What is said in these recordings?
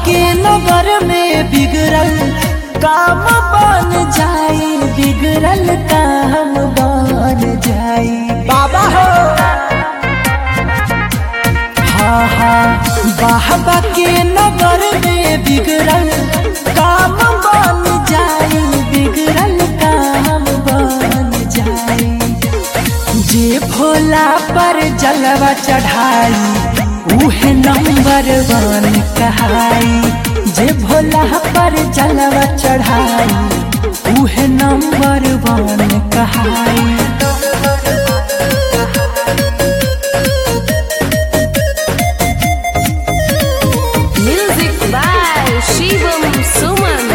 के नगर में बिगड़ल काम बन जाई, बिगड़ल काम बन जाई बाबा हो। हाँ हाँ बाबा के नगर में बिगड़ल काम बन जाई, बिगड़ल काम बन जाई। जे भोला पर जलवा चढ़ाई उहे नंबर 1 कहाई, जे भोला पर जलवा चढ़ाई उहे नंबर 1 कहाई। Music by Shivam Suman.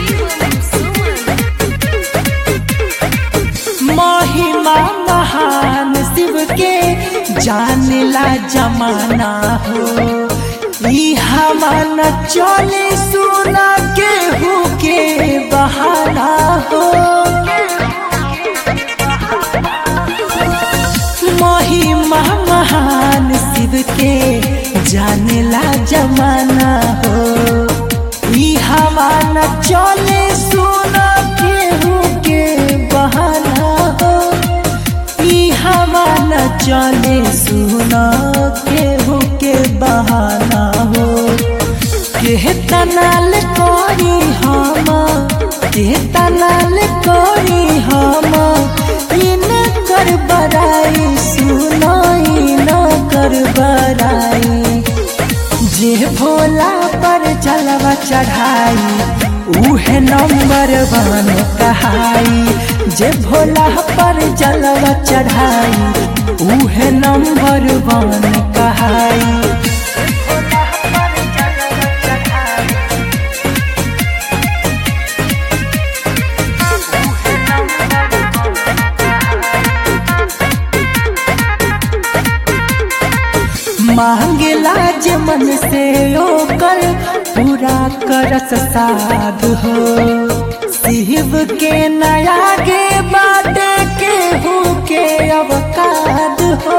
महिमा महान शिव के जानेला जमाना हो, ई हमान चले सुना केहू के बहाना हो। महिमा महान शिव के जानेला जमाना हो, ई हमान चले सुना केहू के बहाना हो, ई हमान चले सुना केहू के बहाना हो। के तनाल कोरी हम, के तनाल कोरी हम, इन कर बराई सुनाई न कर बराई। जे भोला पर जलवा चढ़ाई उहे नंबर 1 कहाई, जे भोला पर जलवा चढ़ाई उहे नंबर 1 कहाई। मांगेला जे मन से ओकर पूरा करस साध हो, शिव के नया गे बाटे केहू के अवकाद हो।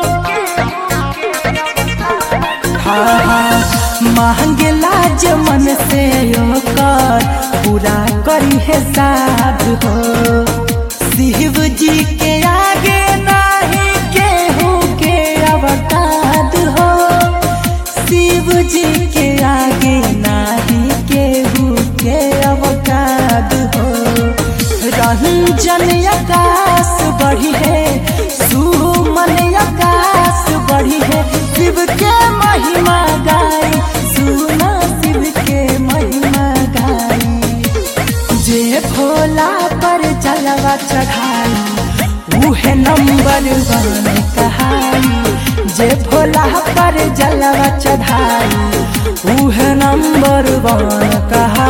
हाँ हाँ मांगेला जे मन से ओकर पूरा करी है साध हो, शिव जी के आगे नाही केहू के अवकाद हो, शिव जी के आगे नाही केहू के अवकाद हो। रंजन आकाश बढ़ी है, सुमन आकाश बढ़ी है, शिव के महिमा गाई सुना शिव के महिमा गाई। जे भोला पर जलवा चढ़ाई उहे नंबर 1 कहाई, जे भोला पर जलवा चढ़ाई उहे नंबर 1 कहाई।